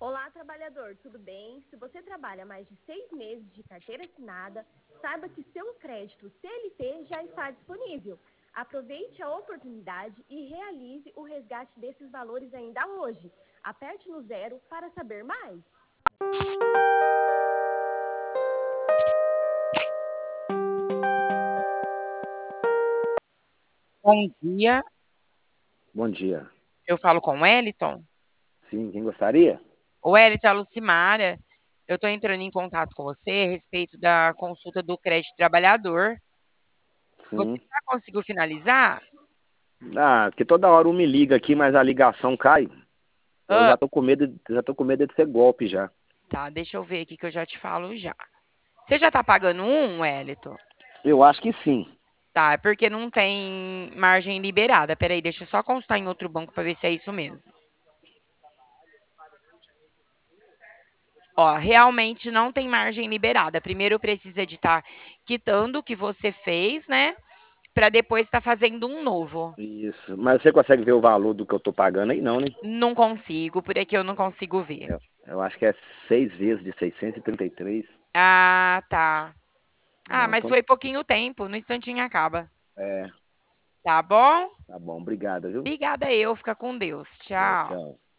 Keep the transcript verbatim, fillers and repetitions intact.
Olá, trabalhador, tudo bem? Se você trabalha mais de seis meses de carteira assinada, saiba que seu crédito C L T já está disponível. Aproveite a oportunidade e realize o resgate desses valores ainda hoje. Aperte no zero para saber mais. Bom dia, Bom dia. eu falo com o Wellington. Sim, quem gostaria? O Wellington, é a Lucimara, eu estou entrando em contato com você a respeito da consulta do crédito trabalhador. Você Sim. já conseguiu finalizar? Ah, porque toda hora um me liga aqui, mas a ligação cai. Eu Ah, já tô com medo, já tô com medo de ser golpe já. tá, deixa eu ver aqui que eu já te falo já. Você já tá pagando um, Wellington? Eu acho que sim. Tá, é porque não tem margem liberada. Peraí, deixa eu só consultar em outro banco para ver se é isso mesmo. Ó, realmente não tem margem liberada. Primeiro precisa de estar quitando o que você fez, né? Para depois estar fazendo um novo. Isso. Mas você consegue ver o valor do que eu tô pagando aí, não, né? Não consigo, por aqui eu não consigo ver. Eu, eu acho que é seis vezes de seiscentos e e trinta e três. Ah, tá. Ah, Não, mas então, foi pouquinho tempo, no instantinho acaba. é, Tá bom? tá bom. Obrigado, viu? Obrigada eu, fica com Deus. Deus, Tchau. tchau.